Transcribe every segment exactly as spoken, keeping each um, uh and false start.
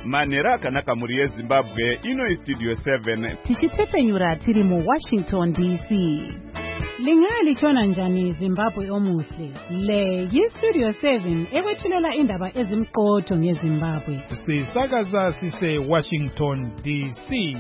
manhero akanaka muri yezimbabwe. Ino istudio seven tichitsepenyura tiri mu Washington D C. Lingalitshona njani Zimbabwe omuhle? Le yistudio seven ekwethulela indaba ezimqotho ngeZimbabwe. Sisakaza sise Washington D C.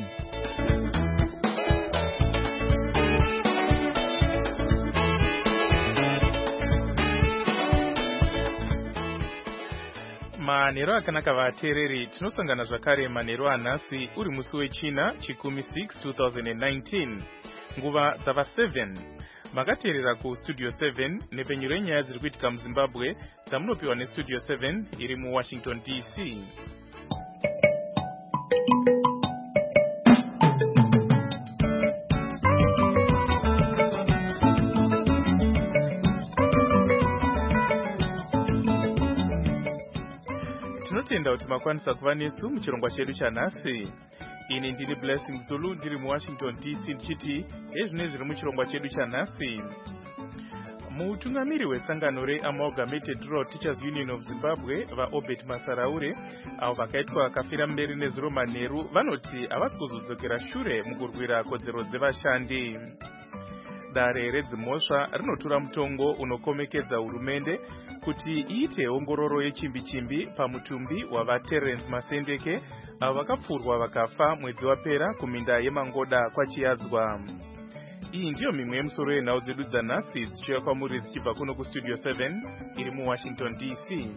Manhero akanaka vateereri, tinosangana zvakare manhero anhasi uri musi wechina chikumi six twenty nineteen nguva dzava seven. Makateerera ku studio seven nepenyuro yenyaya dziri kuitika muZimbabwe dzamunopiwa nestudio seven iri mu Washington D C. Tinotenda kuti makwanisa kuva nesu muchirongwa chedu chanhasi. Ini ndini Blessing Zulu ndiri mu Washington D C ndichiti ezvine zviri muchirongwa chedu chanhasi. Mutungamiri wesangano reAmalgamated Rural Teachers Union of Zimbabwe vaObert Masaraure avo vakaitwa kafira mberi nezuro manheru vanoti havasi kuzodzokera shure mukurwira kodzero dzevashandi. Dare redzimhosva rinotora mutongo unokomekedza hurumende kuti iite ongororo yechimbi-chimbi pamutumbi wavaTerence Masendeke avo vakapfurwa vakafa mwedzi wapera kuminda yeMangoda kwaChiadzwa. Iyi ndiyo mimwe yemusoro yenhau dzedu dzanhasi dzichiuya kwamuri dzichibva kuno kustudio seven iri mu Washington D C.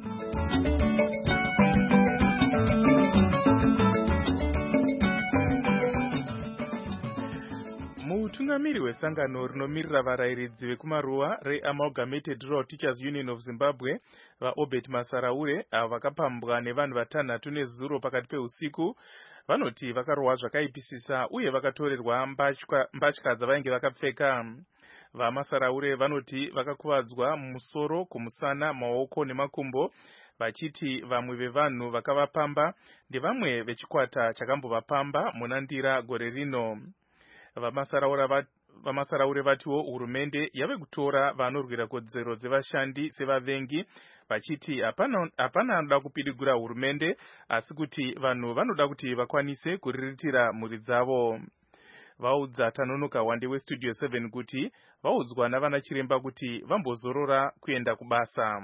Mutungamiri wesangano rinomirira varayiridzi vekumaruwa reAmalgamated Rural Teachers Union of Zimbabwe vaObert Masaraure avo vakapambwa nevanhu vatanhatu nezuro pakati peusiku vanoti vakarohwa zvakaipisisa uye vakatorerwa mbatya dzavainge vakapfeka. VaMasaraure vanoti vakakuvadzwa mumusoro, kumusana, maoko nemakumbo vachiti vamwe vevanhu vakavapamba ndevamwe vechikwata chakambovapamba muna Ndira gore rino. VaMasaraure vatiwo hurumende yave kutora vanorwira kodzero dzevashandi sevavengi vachiti hapana anoda kupidigura hurumende asi kuti vanhu vanoda kuti vakwanise kuriritira mhuri dzavo. Vaudza Tanonoka Wande westudio seven kuti vaudzwa navana chiremba kuti vambozorora kuenda kubasa.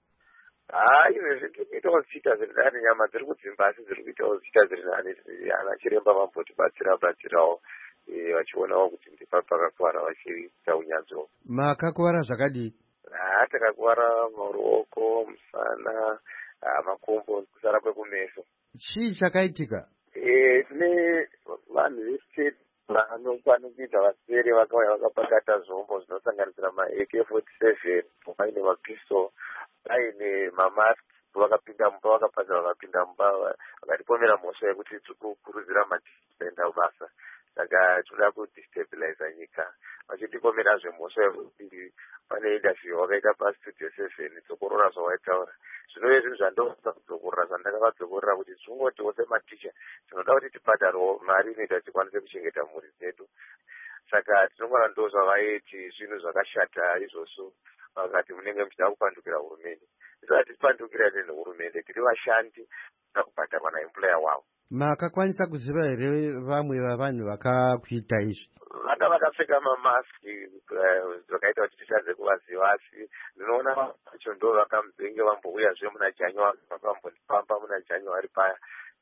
Ah, izvezvi tirikuitawo zichita zviri nani, nyama dziri kudzimba asi dziri kuitawo zichita zviri nani. Ana chiremba vambotibatsira batsirawo vachionawo kuti ndipa pakakuvara vachiita unyanzvo. Makakuvara zvakadii? Ah, takakuvara maruoko, musana, makumbo, kusara kwekumeso. Chii chakaitika? Eh, tine vanhu vestate vanokwanisa vasere vakauya vakapakata zvombo zvinosanganisira ma-A K forty-seven, vaine mapistol, vaine mamask, vakapinda mumba, vakapasa vakapinda mumba, vakatipomera mhosva yekuti tiri kukurudzira matenda kubasa. Saka toda kudestabilize nyika. Vachitipomera zvemhosva yekuti pane industry wakaita pastudio seven dzokorora zvawaitaura. Zvinove zvinhu zvandoda kudzokorora zvandakavadzokorera kuti zvingoti sematicha tinoda kuti tibhadharewo mari inoita tikwanise kuchengeta mhuri dzedu. Saka tinongwana ndo zvavaiti zvinhu zvakashata izvozvo vakati munenge muchida kupandukira hurumende. Tisati tipandukira nehurumende tiri vashandi nakubhadharwa naemployer wavo. Makakwanisa kuziva here vamwe vavanhu vakakuita izvi? Vanga vakapfeka mamaski zvakaita kuti tisadze kuvaziva asi ndinoona vacho ndo vakamuzenge vambouyazve muna January vakambondipamba muna January paya.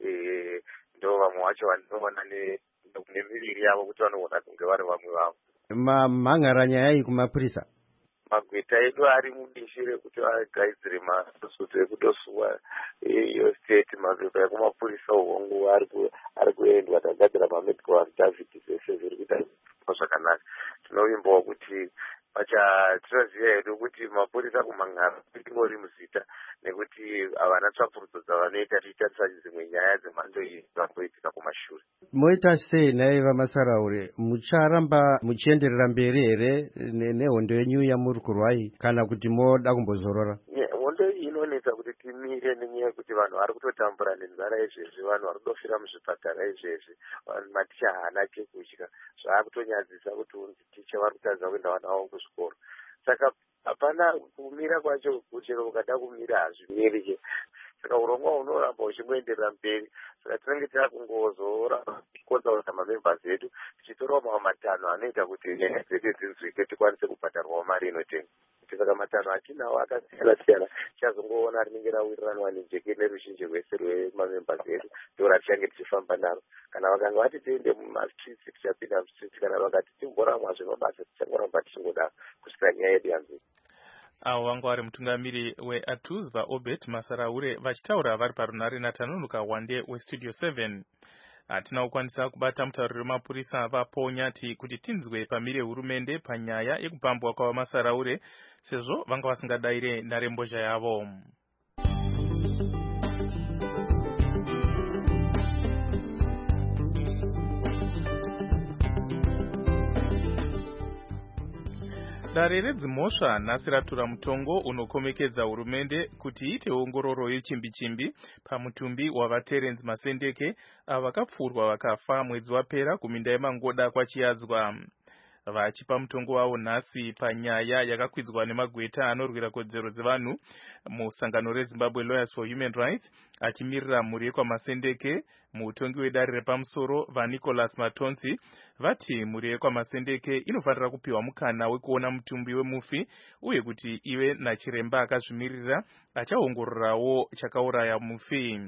Ndo vamwe vacho vandinoona nemiviri yavo kuti vanoona kunge vari vamwe vavo. Mamhan'ara nyaya iyi kumapurisa? Magweta edu ari mudishi rekuti agaidzire masutu ekutosuwa iyo state. Mapepa ekumapurisa uhongu ari kuendwa tagadzira mamedical affidavit zvese zviri kuita zvakanaka. Tinovimbawo kuti tinoziva hedu kuti mapurisa kumhan'ara ingori muzita nekuti havana tsvakurudzo dzavanoita tichitarisa dzimwe nyaya dzemhando iyi dzamboitika kumashure. Moita sei nai vaMasaraure, mucharamba muchienderera mberi here nehondo yenyu yamuri kurwa iyi kana kuti moda kumbozorora? Hondo iyi inonetsa kuti timire nenyaya yekuti vanhu vari kutotambura nenzara izvezvi, vanhu vari kutofira muzvipatara izvezvi, maticha haana chekudya, zvaakutonyadzisa kuti unzi ticha vari kutadza kuenda vana vavo kuzvikoro. Saka hapana kumira kwacho kuchero ukada kumira hazvimiri. Saka urongwa hunoramba uchingoenderera mberi. Saka tinenge taakungozoramba tichikonza kuti mamembers edu tichitorawo mamwe matanho anoita kuti nyaya dzese dzinzwike tikwanise kubhadharwawo mari inotenga. Saka matanho atinawo akasiyana siyana tichazongoona rinenge rawiriranwa nejeke neruzhinji rwese rwemamembers edu ndo ratichange tichifamba naro. Kana vakanga vati tiende mumastreets tichapinda mustreets, kana vakati timboramwa zvemabasa tichangoramba tichingodaro kusvika nyaya yedu yanzvika. Avo vanga vari mutungamiri weAtuzva Obet Masaraure vachitaura vari parunare naTanunuka Wande weStudio seven. Hatina kukwanisa kubata mutauriri wemapurisa vaPonyati kuti tinzwe pamire hurumende panyaya yekupambwa kwavaMasaraure sezvo vanga vasingadaire nharembozha yavo. Dare redzimhosva nhasi ratura mutongo unokomekedza hurumende kuti iite ongororo yechimbi-chimbi pamutumbi wavaTerence Masendeke avo vakapfurwa vakafa mwedzi wapera kuminda yeMangoda kwaChiyadzwa. Vachipa mutongo wavo nhasi panyaya yakakwidzwa nemagweta anorwira kodzero dzevanhu musangano reZimbabwe Lawyers for Human Rights, achimirira mhuri yekwaMasendeke. Mutongi wedare repamusoro vaNicholas Matonzi vati mhuri yekwaMasendeke inofanira kupiwa mukana wekuona mutumbi wemufi uye kuti ive nachiremba akazvimirira achaongororawo chakauraya mufi.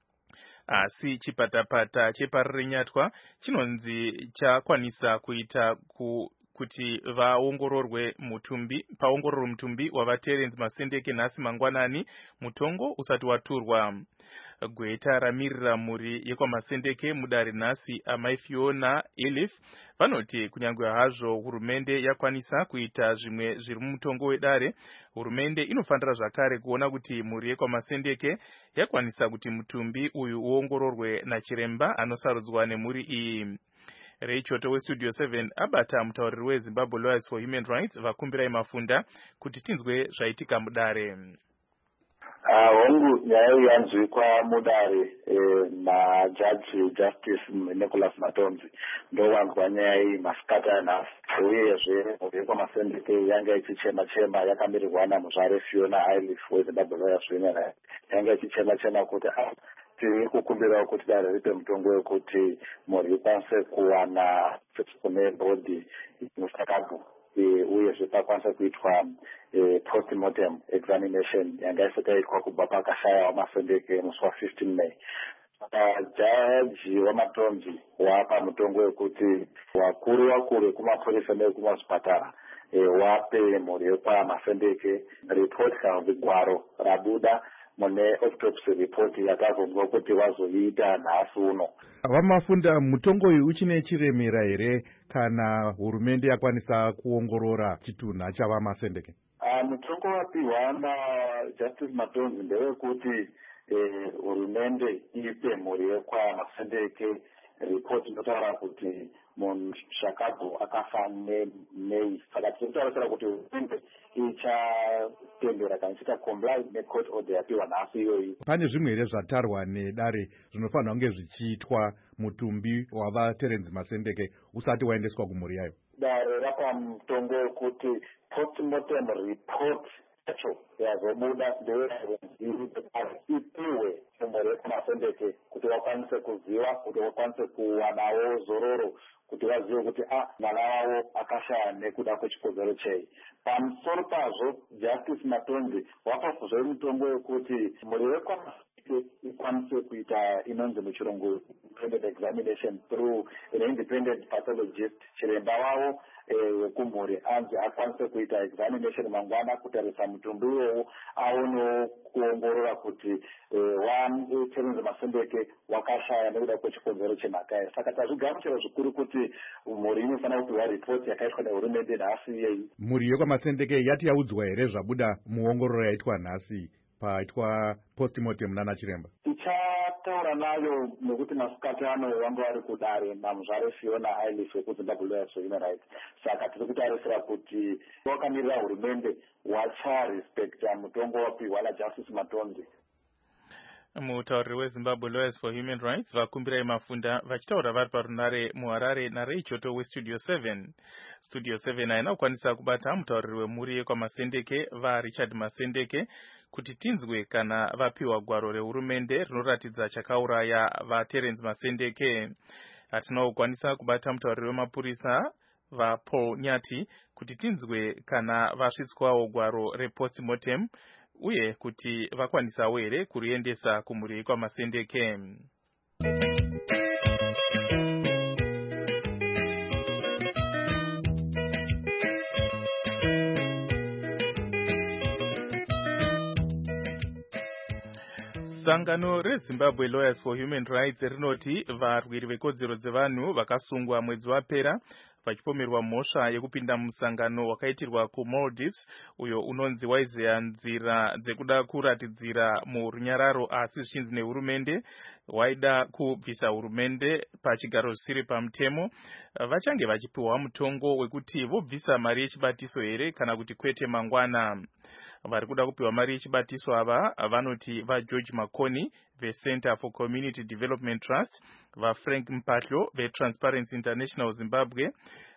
Asi chipatapata cheParirenyatwa chinonzi chakwanisa kuita ku kuti vaongororwe mutumbi paongororo mutumbi wavaTerence Masendeke nhasi mangwanani mutongo usati waturwa. Gweta ramirira mhuri yekwaMasendeke mudare nhasi amai Fiona Elif vanoti kunyangwe hazvo hurumende yakwanisa kuita zvimwe zviri mumutongo wedare, hurumende inofanira zvakare kuona kuti mhuri yekwaMasendeke yakwanisa kuti mutumbi uyu uongororwe nachiremba anosarudzwa nemhuri iyi. Ray Choto weStudio seven abata mutauriri weZimbabwe Lawyers for Human Rights vakumbirai Mafunda kuti tinzwe zvaitika mudare. Hongu nyaya yanzwikwa mudare naJaji Justice Nicholas Matonzi ndo vanzwa nyaya iyi masikati anhasi, uyezve mhuri yekwaMasendeke yanga ichichema chema yakamirirwa namuzvare Fiona Elif weZimbabwe Lawyers for Human Rights yanga ichichema chema kuti tiri kukumbirawo kuti dare ripe mutongo wekuti mhuri ikwanise kuwana kune bhodhi musakabu uyezve pakwanisa kuitwa postmortem examination yanga isati yaitwa kubva pakashaya waMasendeke musi wa15 May. Jaji waMatonzi wapa mutongo wekuti wakuru wakuru vekumapurisa nevekumazvipatara wape mhuri yekwaMasendeke report kana kuti gwaro rabuda mune autopsy report yakabvunzwa kuti vazoiita nhasi uno. VaMafunda, mutongo uyu uchine chiremera here kana hurumende yakwanisa kuongorora chitunha chavaMasendeke? Uh, mutongo wapiwa naJustice Matonzi ndewekuti hurumende ipe mhuri yekwaMasendeke report inotaura kuti munhu Shakabu akafa neMei. Saka tirikutaura kuti hurumende ichatendera kana ichita comply necourt order yapiwa nhasi iyoyi. Pane zvimwe here zvatarwa nedare zvinofanira kunge zvichiitwa mutumbi wavaTerence Masendeke usati waendeswa kumhuri yayo? Dare rapa mutongo wekuti postmortem report yacho yazobuda ipiwe kumhuri yekwaMasendeke kuti vakwanise kuziva, kuti vakwanise kuwanawo zororo, kuti vazive kuti ah mwana wavo akashaya nekuda kwechikodzero chei. Pamusoro pazvo Justice Matonzi wakafuzve mutongo wekuti mhuri yekwaMasendeke ikwanise kuita inonzi muchirungu independent examination through an independent pathologist. Chiremba wavo wekumhuri anzi akwanise kuita examination mangwana kutarisa mutumbi iwowo aonewo kuongorora kuti waTerence Masendeke wakashaya nekuda kwechikonzero chemhaka iyi. Saka tazvigamuchira zvikuru kuti mhuri inofanira kupiwa ripoti yakaitwa nehurumende nhasi iyeyi. Mhuri yekwaMasendeke yati yaudzwa here zvabuda muongororo yaitwa nhasi paitwa postmortem nana chiremba? Tichataura nayo nekuti masikati ano vanga vari kudare namuzvare Fiona Elif wekuZimbabwe Lawyers for Human Rights. Saka tiri kutarisira kuti wakamirira hurumende wacharespekta mutongo wapiwa naJustice Matonzi. Mutauriri weZimbabwe Lawyers for Human Rights vakumbirai mafunda vachitaura vari parunare muHarare naRay Choto weStudio seven. Studio seven haina kukwanisa kubata mutauriri wemhuri yekwaMasendeke vaRichard Masendeke kuti tinzwe kana vapiwa gwaro rehurumende rinoratidza chakauraya vaTerence Masendeke. Hatina kukwanisa kubata mutauriri wemapurisa vaPaul Nyati kuti tinzwe kana vasvitswawo gwaro repostmortem uye kuti vakwanisawo here kuriendesa kumhuri kwaMasendeke. Sangano reZimbabwe Lawyers for Human Rights rinoti varwiri vekodzero dzevanhu vakasungwa mwedzi wapera vachipomerwa mhosva yekupinda musangano wakaitirwa kuMaldives uyo unonzi waizeya nzira dzekuda kuratidzira murunyararo asi zvichinzi nehurumende waida kubvisa hurumende pachigaro zvisiri pamutemo. Vachange vachipiwa mutongo wekuti vobvisa mari yechibatiso here kana kuti kwete mangwana. Vari kuda kupiwa mari yechibatiso ava vanoti vaGeorge Makoni veCenter for Community Development Trust, vaFrank Mpahlo veTransparency International Zimbabwe,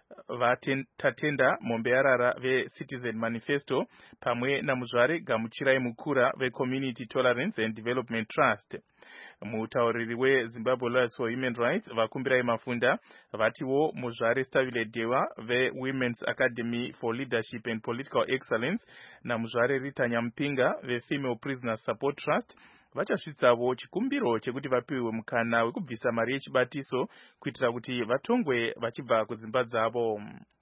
vaTatenda Mombeyarara veCitizen Manifesto pamwe namuzvare Gamuchirai Mukura veCommunity Tolerance and Development Trust. Mutauriri weZimbabwe Lawyers for Human Rights vakumbirai mafunda vatiwo muzvare Stavile Dewa veWomen's Academy for Leadership and Political Excellence namuzvare Rita Nyampinga veFemale Prisoner Support Trust vachasvitsavo chikumbiro chekuti vapiwe mukana wekubvisa mari yechibatiso kuitira kuti vatongwe vachibva kudzimba dzavo.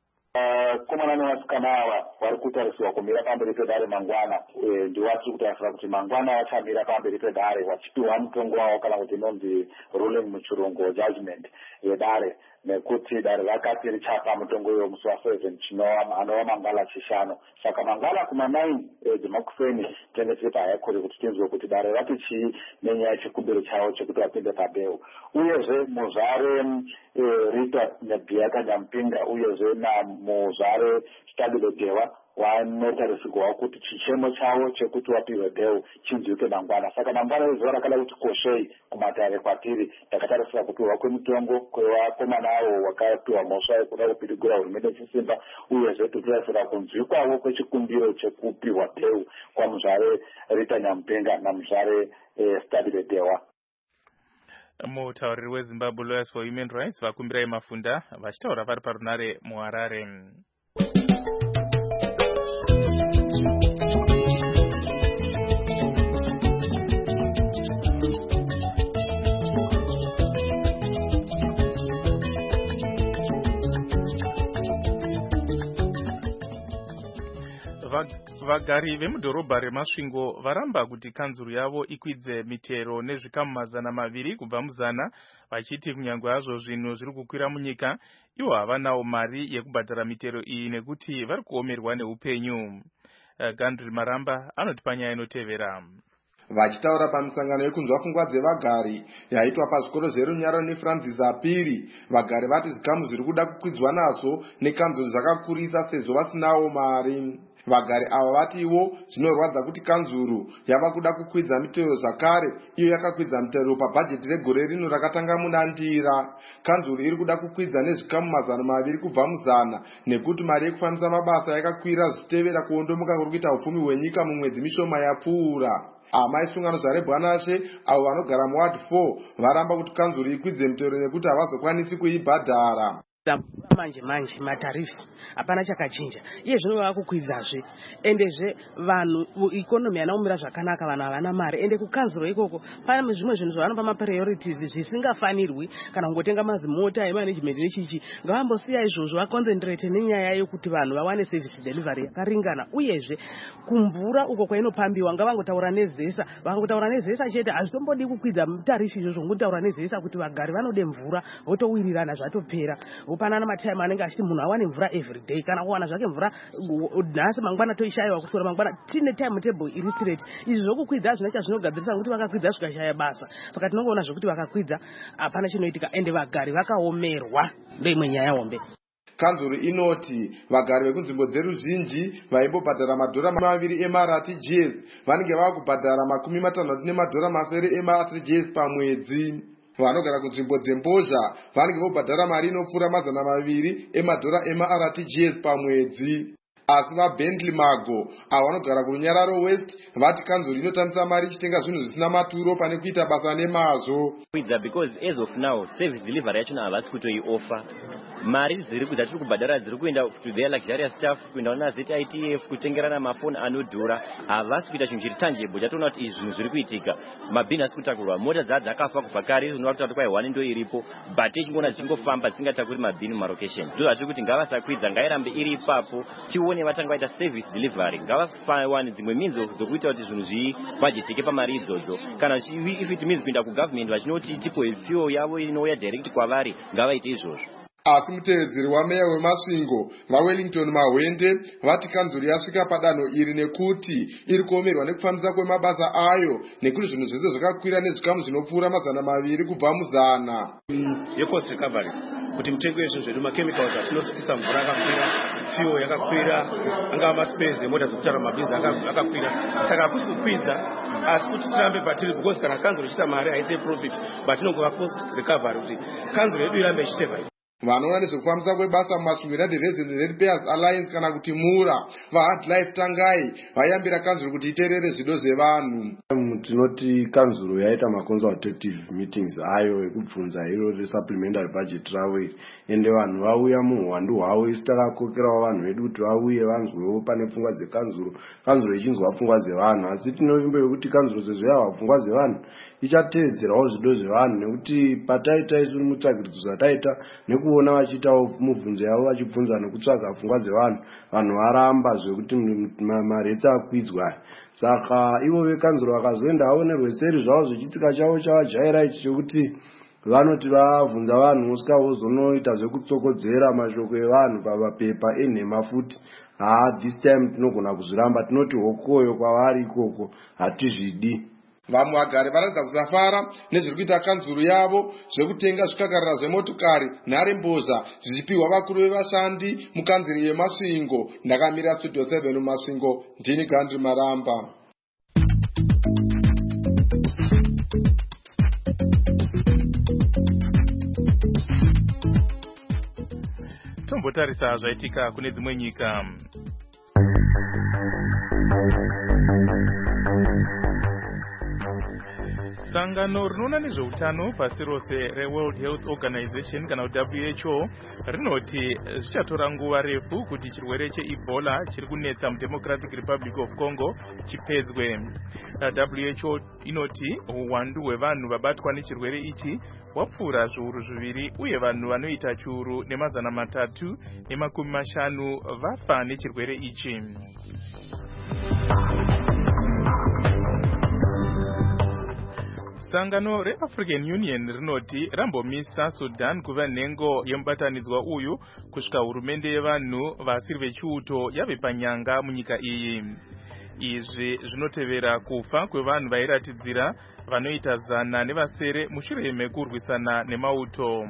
Komana nevasikana ava vari kutarisirwa kumira pamberi pedare mangwana. Ndiwatiri kutarisira kuti mangwana vachamira pamberi pedare vachipiwa mutongo wavo kana kuti inonzi ruling muchirungu judgment yedare, nekuti dare rakati richapa mutongo iwo musi waseven anova mangala chishanu. Saka mangala kuma nine dzemakuseni tinenge tiri pahigh court kuti tinzwe kuti dare rati chii nenyaya yechikumbiro chavo chekuti vapinde pabeu. Uyezve muzvare Rita Nebiyaka Nyampinga uyezve namuzvare Stabile Dewa vanotarisirwawo kuti chichemo chavo chekuti vapiwe beu chinzwike mangwana. Saka mangwana rezuva rakada kuti koshei kumatare kwatiri takatarisira kupiwa kwemitongo kwevakomana avo vakapiwa mhosva yekuda kupirigura hurumende chisimba uyezve totarisira kunzwikwavo kwechikumbiro chekupiwa beu kwamuzvare Rita Nyampinga namuzvare Stabile Dewa. Mutauriri weZimbabwe Lawyers for Human Rights vakumbirai mafunda vachitaura vari parunare muHarare. Vagari vemudhorobha reMasvingo varamba kuti kanzuru yavo ikwidze mitero nezvikamu mazana maviri kubva muzana, vachiti kunyangwe hazvo zvinhu zviri kukwira munyika ivo havanawo mari yekubhadhara mitero iyi nekuti vari kuomerwa neupenyu. Gandri Maramba anoti panyaya inotevera. Vachitaura pamisangano yekunzwa pfungwa dzevagari yaitwa pazvikoro zverunyararo neFrancis apiri, vagari vati zvikamu zviri kuda kukwidzwa nazvo nekanzuru zvakakurisa sezvo vasinawo mari. Vagari ava vatiwo zvinorwadza kuti kanzuru yava kuda kukwidza mitero zvakare iyo yakakwidza mitero pabhajeti regore rino rakatanga munandira. Kanzuru iri kuda kukwidza nezvikamu mazana maviri kubva muzana nekuti mari yekufambisa mabasa yakakwira zvichitevera kuondomuka kuri kuita upfumi hwenyika mumwedzi mishoma yapfuura. Amai sungano zvarebwanashe avo vanogara muward four varamba kuti kanzuru ikwidze mitero nekuti havazokwanisi kuibhadhara. Manje manje matarifs hapana chakachinja iye zvino vakukwidzazve endezve vanhu ikonomi yanaumira zvakanaka vanhu havana mari ende kukanzuro ikoko pane zvimwe zvinhu zvavanopa mapriorities zvisingafanirwi kana kungotenga mazimota emanagement nechichi ngavambosiya izvozvo vaconcentrate nenyaya yokuti vanhu vawane service delivery yakaringana uyezve kumvura uko kwainopambiwa ngavangotaura nezesa vangotaura nezesa chete hazvitombodi kukwidza tarifi izvozvo ngotaura nezesa kuti vagari vanode mvura votowirirana zvatopera upanana matime anenge achiti munhu awane mvura every day kana kuwana zvake mvura nhasi mangwana toishayiwa kusora mangwana tine time table iri straight. Izvi zvokukwidza zvine chazvinogadzirisa kuti vakakwidza zvikashaya basa saka tinongoona zvokuti vakakwidza hapana chinoitika ende vagari vakaomerwa ndoimwe nyaya hombe. kanzuro inoti vagari vekunzvimbo dzeruzhinji vaimbobhadhara madhora maviri ema-R T G S vanenge vava kubhadhara makumi matanhatu nemadhora masere ema-R T G S pamwedzi. Vanogara kunzvimbo dzembozha vanenge vobhadhara mari inopfuura mazana maviri emadhora ema-R T G S pamwedzi. Asi vaBentley Mago avo vanogara kurunyararo West vati kanzuro inotambisa mari ichitenga zvinhu zvisina maturo pane kuita basa nemazvo. Because as of now service delivery yachona havasi kutoiofa. Mari dziri kuita tiri kubhadhara dziri kuenda to their luxurious staff, kuenda na Z I T F, kutengerana mafoni anodhura. Havasi kuita chinhu chiri tangible chatoona kuti izvi zvinhu zviri kuitika. Mabhini asi kutakurwa, mota dzaa dzakafa kubva kare, zvinova kuti kwai one ndo iripo, but ichingoona dzingofamba dzisingatakuri mabhini mumarokesheni. Ndo zvatiri kuti ngavasakwidza, ngairambe iri ipapo, tione vatanga vaita service delivery. Ngavawane dzimwe minzo dzokuita kuti zvinhu zvibhajetike pamari idzodzo. Kana if it means kuenda kugovernment vachinoti tipo fuel yavo inouya direct kwavari, ngavaite izvozvo. Asi mutevedzeri wameya weMasvingo vaWellington Mahwende vati kanzuro yasvika padanho iri nekuti iri kuomerwa nekufambisa kwemabasa ayo nekuti zvinhu zvese zvakakwira nezvikamu zvinopfuura mazana maviri kubva muzana. Yecost recovery kuti mitengo yezvinhu zvedu makemicals atinosukisa mvura akakwira, fuel yakakwira, angava maspace emota dzokutara mabhizi akakwira, saka hakusi kukwidza asi kuti tirambe patiri because kana kanzuro ichiita mari haisi profit but inongova cost recovery kuti kanzuro yedu irambe ichiteva. Vanoona nezvekufambisa kwebasa mumasvingo United Resident Red Pairs Alliance kana kuti mura vaHard Life Tangai vayambira kanzuro kuti iterere zvido zvevanhu. Tinoti kanzuro yaita maconsultative meetings ayo ekubvunza iro resupplementary budget ravo ende vanhu vauya muhwandu hwavo isi takakokerawo vanhu vedu kuti vauye vanzwewo pane pfungwa dzekanzuro, kanzuro ichinzwa pfungwa dzevanhu. Asi tinovimba yekuti kanzuro sezvo yava pfungwa dzevanhu ichatevedzerawo zvido zvevanhu nekuti pataita isu mutsvagiridzo dzataita nekuona vachiitawo mubvunzo yavo vachibvunza nekutsvaga pfungwa dzevanhu, vanhu varamba zvekuti maretsi akwidzwa. Saka ivo vekanzuro vakazoenda aonerwe seri zvavo zvechitsika chavo chavajaira ichi chokuti vanoti vabvunza vanhu usika vozonoita zvekutsokodzera mashoko evanhu pamapepa enhema futi. Ah, this time tinogona kuzviramba, tinoti hokoyo kwavari ikoko hatizvidi. Vamwe vagari varadza kusafara nezviri kuita kanzuro yavo zvekutenga zvikakarira zvemotokari nharembozha zvichipiwa vakuru vevashandi mukanzuro yeMasvingo. Ndakamira studio seven muMasvingo, ndini Gandhi Maramba. Tombotarisa zvaitika kune dzimwe nyika. Sangano rinoona nezveutano pasi rose reWorld Health Organization kana W H O rinoti zvichatora nguva refu kuti chirwere cheEbola chiri kunetsa muDemocratic Republic of Congo chipedzwe. W H O inoti uwandu hwevanhu vabatwa nechirwere ichi wapfuura zviuru zviviri uye vanhu vanoita chiuru nemazana matatu nemakumi mashanu vafa nechirwere ichi. Sangano reAfrican Union rinoti rambomisa Sudan kuva nhengo yemubatanidzwa uyu kusvika hurumende yevanhu vasiri vechiuto yave panyanga munyika iyi. Izvi zvinotevera kufa kwevanhu vairatidzira vanoita zana nevasere mushure mekurwisana nemauto.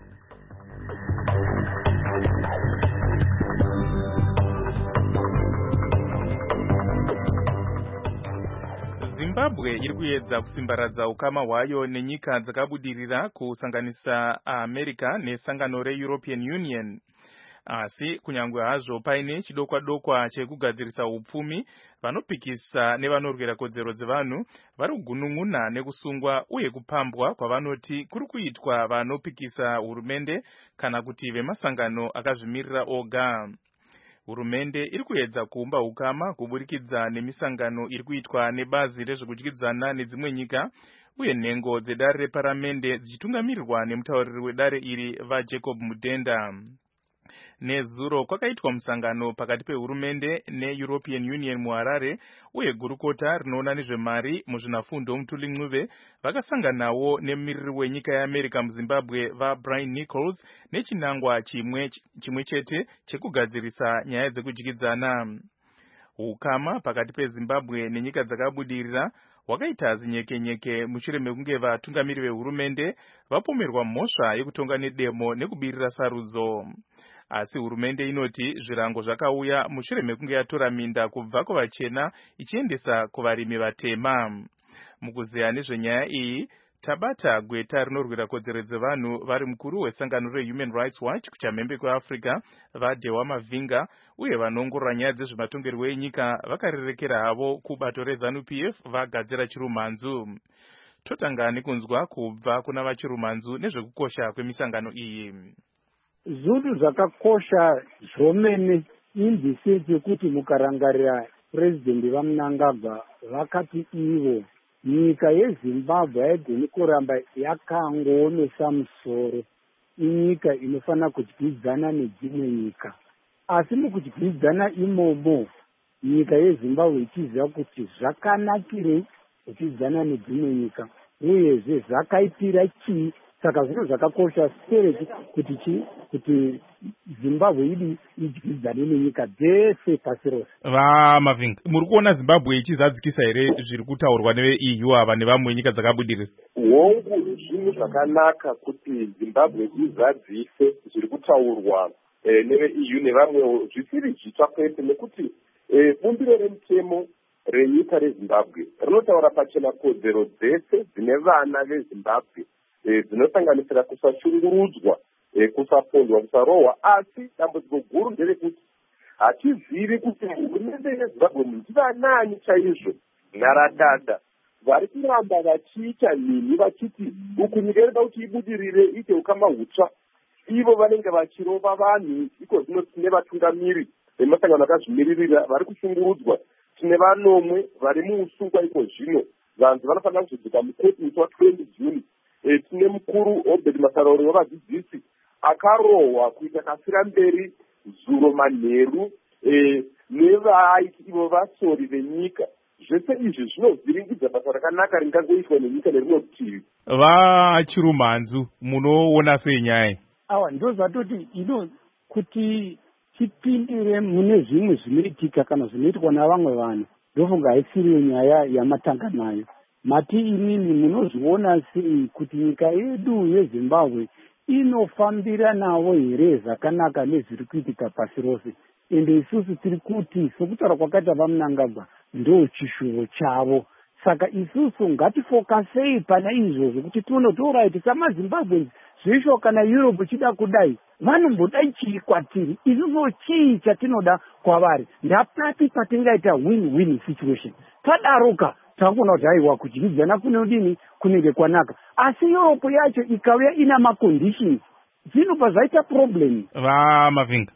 Zimbabwe iri kuedza kusimbaradza ukama hwayo nenyika dzakabudirira kusanganisa America nesangano reEuropean Union. Asi kunyangwe hazvo paine chidokwa dokwa chekugadzirisa upfumi, vanopikisa nevanorwira kodzero dzevanhu vari kugunun'una nekusungwa uye kupambwa kwavanoti kuri kuitwa vanopikisa hurumende kana kuti vemasangano akazvimirira oga. Hurumende iri kuedza kuumba ukama kuburikidza nemisangano iri kuitwa nebazi rezvekudyidzana nedzimwe nyika uye nhengo dzedare reparamende dzichitungamirirwa nemutauriri wedare iri vaJacob Mudenda. Nezuro kwakaitwa musangano pakati pehurumende neEuropean Union muHarare uye gurukota rinoona nezvemari muzvinafundo Mutuli vakasanganawo nemumiriri wenyika yeAmerica muZimbabwe vaBrian Nichols nechinangwa chimwe chimwe chete chekugadzirisa nyaya dzekudyidzana. Ukama pakati peZimbabwe nenyika dzakabudirira wakaita zinyekenyeke mushure mekunge vatungamiri vehurumende vapomerwa mhosva yekutonga nedemo nekubirira sarudzo. asi hurumende inoti zvirango zvakauya mushure mekunge yatora minda kubva kuvachena ichiendesa kuvarimi vatema. Mukuzeya nezvenyaya iyi tabata gweta rinorwira kodzero dzevanhu vari mukuru wesangano reHuman Rights Watch kuchamhembe kweAfrica vaDewa Mavinga uye vanoongorora nyaya dzezvematongerwo enyika vakarerekera havo kubato reZANU P F vagadzira chirumhanzu. Totanga nekunzwa kubva kuna vachirumhanzu nezvekukosha kwemisangano iyi. Zvinhu zvakakosha zvomene indiseti yekuti mukarangarira purezidendi vaMnangagwa vakati ivo nyika yeZimbabwe haigoni kuramba yakangoomesa musoro, inyika inofanira kudyidzana nedzimwe nyika. Asi mukudyidzana imomo nyika yeZimbabwe ichiziva kuti zvakanakirei kudyidzana nedzimwe nyika uyezve zvakaitira chii. Saka zvinhu zvakakosha sitereki kuti chi kuti Zimbabwe idi idyidzane nenyika dzese pasi rose. VaMavinga, muri kuona Zimbabwe ichizadzikisa here zviri kutaurwa neve-E U ava nevamwe nyika dzakabudirira? Hongu zvinhu zvakanaka kuti Zimbabwe izadzise zviri kutaurwa e, neve-E U nevamwewo zvisiri zvitsva kwete, nekuti e, bumbiro remutemo renyika reZimbabwe rinotaura pachena kodzero dzese dzine vana veZimbabwe dzinosanganisira kusashungurudzwa, kusapondwa, kusarohwa. Asi dambudziko guru nderekuti hatizivi kuti hurumende yeZimbabwe ndivanani chaizvo nharadada vari kuramba vachiita nini vachiti uku nyika inoda kuti ibudirire iite ukama hutsva, ivo vanenge vachirova vanhu. Iko zvino tine vatungamiri vemasangano akazvimiririra vari kushungurudzwa, tine vanomwe vari muusungwa. Iko zvino vanhu vanofanira kuzodzoka mukoti musi watwendi Juni. E, tine mukuru Obed Masarauri wavadzidzisi akarohwa kuita kasira mberi zuro manheru e, nevaiti ivo vasori venyika. Zvese izvi zvinovhiringidza basa rakanaka ringangoitwa nenyika nerimwe rutivi. Vachirumhanzu munoona sei nyaya? Awa ndo zvatoti ino kuti tipindire mune zvimwe zvinoitika kana zvinoitwa navamwe vanhu ndofunga haisiriyo nyaya yamatanga nayo. Mati imini munozviona sei kuti nyika yedu yeZimbabwe inofambira navo here zvakanaka nezviri kuitika pasi rose? Ende isusu tiri kuti sokutaura kwakaita vaMnangagwa ndo chishuvo chavo. Saka isusu ngatifokasei pana izvozvo kuti tione kuti oraiti samaZimbabwe zvisho kana Europe chida kudai vanombodai chii kwatiri, isusu chii chatinoda kwavari, ndapati patingaita win-win situation. Tadaroka takuona kuti haiwa kudyidzana kunodini kunenge kwanaka, asi Europe yacho ikauya ina maconditions zvinobva zvaita problem. VaMavinga,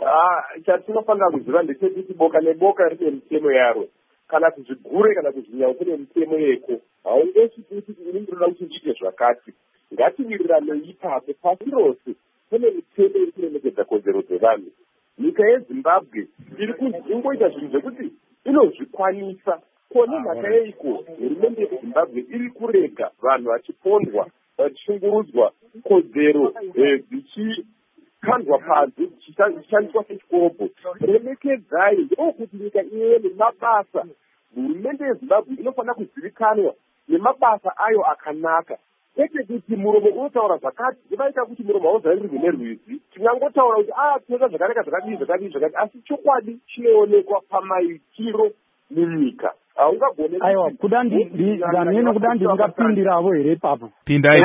ah chatinofanira kuziva ndechekuti boka neboka rine mitemo yaro, kana kuzvigure kana kuzvinyau kune mitemo yeko. Haungosi kuti ini ndinoda kuti ndiite zvakati, ngatiwirirane ipapo pasi rose kune mitemo iri kuremekedza kodzero dzevanhu. Nyika yeZimbabwe iri kungoita zvinhu zvekuti inozvikwanisa. Kone mhaka yeiko hurumende yeZimbabwe iri kurega vanhu vachipondwa, vachishungurudzwa, kodzero dzichikandwa panze, dzichishandiswa sechikopo? Remekedzai, ndokuti nyika ive nemabasa. Hurumende yeZimbabwe inofanira kuzivikanwa nemabasa ayo akanaka, kwete kuti muromo unotaura zvakati ivaita kuti muromo hauzairwi nerwizi. Tingangotaura kuti ah tinoita zvakanaka zvakadii zvakadii zvakati, asi chokwadi chinoonekwa pamaitiro munyika. Aiwa kuda ndamene kuda ndingapindiravo here ipapo. Pindai.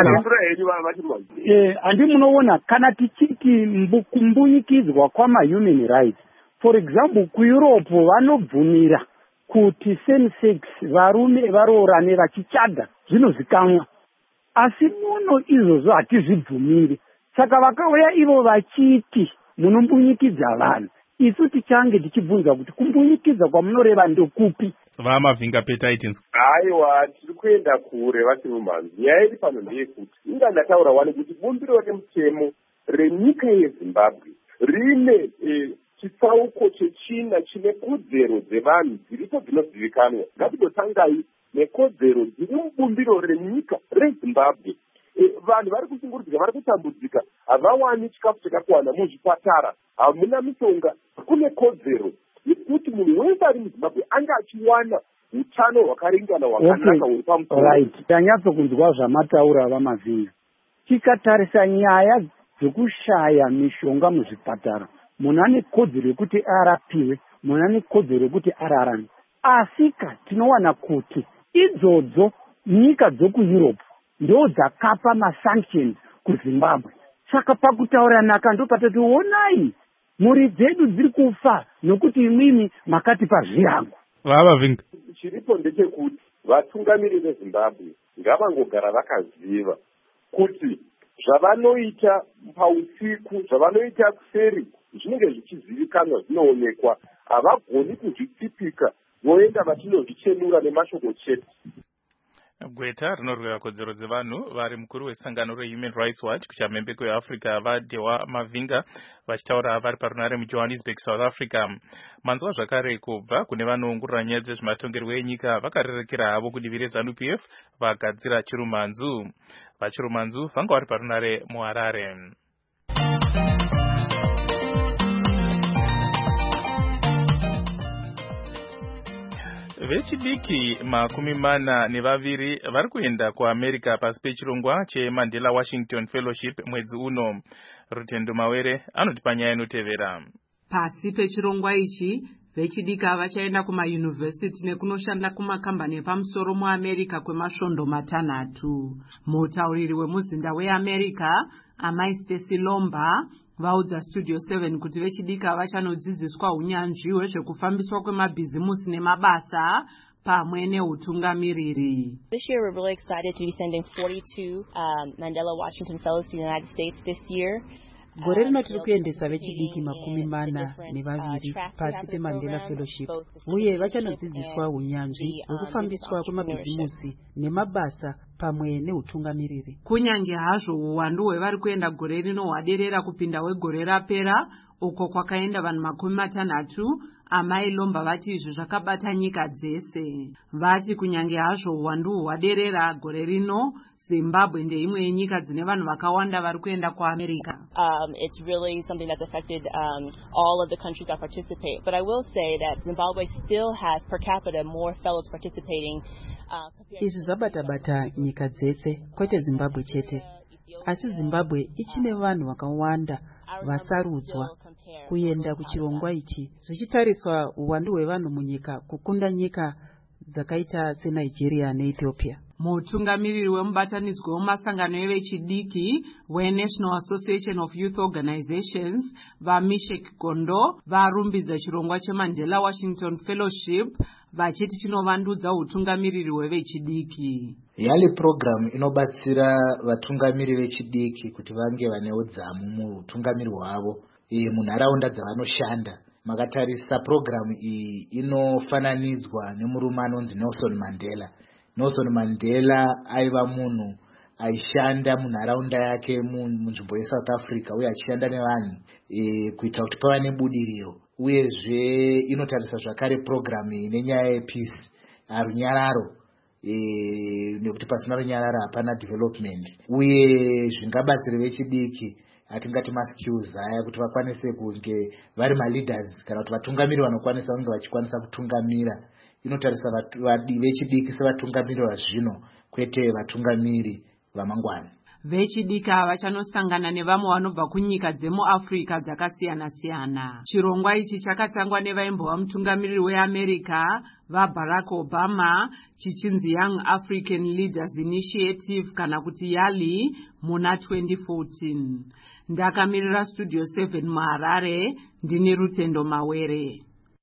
Eh andi munoona kana tichiti kumbunyikidzwa kwama-human rights, for example kuEurope vanobvumira kuti same-sex varume varoorane vachichadha zvinozikamwa, asi muno izvozvo hatizvibvumiri. Saka vakauya ivo vachiti munombunyikidza vanhu, isu tichange tichibvunza kuti kumbunyikidza kwamunoreva ndokupi? VaMavinga petaitinzwa. Aiwa tiri kuenda kure vachirumhanzi. Nyaya iri pano ndeyekuti inga ndataura wani kuti bumbiro remutemo renyika yeZimbabwe rine e, chitsauko chechina chine kodzero dzevanhu dziripo dzinozivikanwa. Ngatidotangai nekodzero dziri mubumbiro renyika reZimbabwe. E, vanhu vari kushungurudzika, vari kutambudzika, havawani chikafu chakakwana muzvipatara, hamuna mishonga. Kune kodzero yekuti munhu wese ari muZimbabwe anga achiwana utano hwakaringana hwakanaka huri pamusoro. Right. Tanyatso kunzwa zvamataura vaMavinga. Tikatarisa nyaya dzekushaya mishonga muzvipatara, munhu ane kodzero yekuti arapiwe, munhu ane kodzero yekuti ararame. Asika tinowana kuti idzodzo nyika dzokueurope ndo dzakapa masanctions kuzimbabwe. Saka pakutaura naka ndo patati onai mhuri dzedu dziri kufa nokuti imwimi makatipa zvirango. Vava vinga chiripo ndechekuti vatungamiri vezimbabwe ngavangogara vakaziva kuti zvavanoita pausiku, zvavanoita kuseri zvinenge zvichizivikanwa, zvinoonekwa. Havagoni kuzvitipika, voenda vachinozvichenura nemashoko chete. Gweta rinorwira kodzero dzevanhu vari mukuru wesangano reHuman Rights Watch kuchamhembe kweAfrica vaDewa Mavinga vachitaura vari parunare muJohannesburg, South Africa. Manzwa zvakare kubva kune vanoongorora nyaya dzezvematongerwo enyika vakarerekera havo kudivi reZANU P F vagadzira Chirumanzu. VaChirumanzu vanga vari parunare muHarare. Vechidiki makumi mana nevaviri vari kuenda kuAmerica pasi pechirongwa cheMandela Washington Fellowship mwedzi uno. Rutendo Mawere anotipa nyaya inotevera. Pasi pechirongwa ichi vechidiki vachaenda kumayunivhesiti nekunoshanda kumakambani epamusoro muAmerica kwemasvondo matanhatu. Mutauriri wemuzinda weAmerica Amai Stacy Lomba vaudza Studio seven kuti vechidiki vachanodzidziswa unyanzvi hwezvekufambiswa kwemabhizimusi nemabasa pamwe neutungamiriri. This year we're really excited to be sending forty-two um, Mandela Washington Fellows to the United States this year. Gore rino tiri kuendesa vechidiki makumi mana nevaviri pasi peMandela Fellowship, uye vachanodzidziswa unyanzvi hwekufambiswa kwemabhizimusi nemabasa pamwe neutungamiriri. Kunyange hazvo uwandu hwevari kuenda gore rino hwaderera kupinda wegore rapera uko kwakaenda vanhu makumi matanhatu, Amai Lomba vati izvi zvakabata nyika dzese. Vati kunyange hazvo uwandu hwaderera gore rino, Zimbabwe ndeimwe yenyika dzine vanhu vakawanda vari kuenda kuAmerica. Um, it's really something that's affected um, all of the countries that participate. But I will say that Zimbabwe still has per capita more fellows participating. Uh, Izvi zvabata-bata nyika dzese, kwete Zimbabwe chete. Asi Zimbabwe ichine vanhu vakawanda vasarudzwa kuenda kuchirongwa ichi, zvichitariswa uwandu hwevanhu munyika kukunda nyika dzakaita seNigeria neEthiopia. Mutungamiriri wemubatanidzwa wemasangano evechidiki weNational Association of Youth Organizations vaMishek Gondo varumbidza chirongwa cheMandela Washington Fellowship vachiti chinovandudza utungamiriri hwevechidiki. Yali program inobatsira vatungamiri vechidiki kuti vange vane udzamu mutungamiri hwavo e munharaunda dzavanoshanda. Makatarisa program iyi inofananidzwa nemurume anonzi Nelson Mandela. Nelson Mandela aiva munhu aishanda munharaunda yake munzvimbo yeSouth Africa uye achishanda nevanhu e, kuita kuti pava nebudiriro. Uyezve inotarisa zvakare program nenyaya yepeace, runyararo, e, nekuti pasina runyararo hapana development. Uye zvingabatsira vechidiki atingati maskills aya kuti vakwanise kunge vari maleaders kana kuti vatungamiri vanokwanisa kunge vachikwanisa kutungamira. Inotarisa vechidiki sevatungamiri vazvino kwete vatungamiri vamangwana. Vechidiki vachanosangana nevamwe vanobva kunyika dzemuAfrica dzakasiyana-siyana. Chirongwa ichi chakatangwa nevaimbova mutungamiriri weAmerica vaBarack Obama chichinzi Young African Leaders Initiative kana kuti YALI muna twenty fourteen. Ndakamirira Studio seven muHarare, ndini Rutendo Mawere.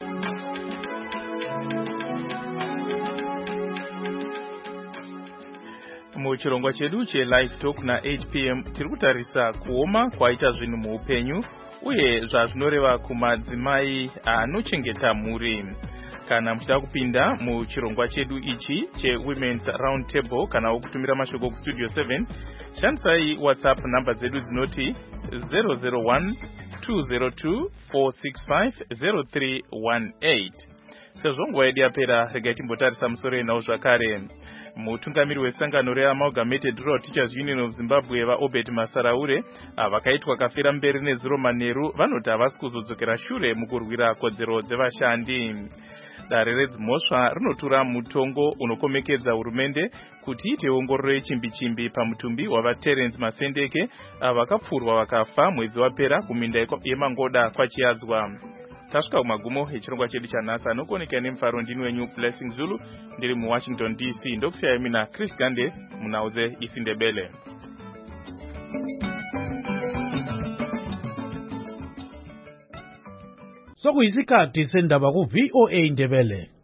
Muchirongwa chedu cheLive Talk na eight p m tiri kutarisa kuoma kwaita zvinhu muupenyu uye zvazvinoreva kumadzimai anochengeta mhuri. Kana muchida kupinda muchirongwa chedu ichi cheWomen's Round Table kana kutumira mashoko kuStudio seven, shandisai WhatsApp namba dzedu dzinoti zero zero one two zero two four six five zero three one eight. Sezvo nguva yedu yapera, regai timbotarisa musoro enhau zvakare. Mutungamiri wesangano reAmalgamated Rural Teachers Union of Zimbabwe vaObed Masaraure vakaitwa kafira mberi nezuro manheru vanoti havasi kuzodzokera shure mukurwira kodzero dzevashandi. dare redzimhosva rinotura mutongo unokomekedza hurumende kuti ite ongororo yechimbi-chimbi pamutumbi wavaterence Masendeke vakapfurwa vakafa mwedzi wapera kuminda yemangoda kwachiadzwa. Tasvika kumagumo echirongwa chedu chanhasi. Anokuonekera nemufaro ndini wenyu Blessing Zulu ndiri muWashington D C. Ndokusiyai mina Chris Gande munhau dzeIsindebele. Sokuyisikhathi sendaba ku V O A Indebele.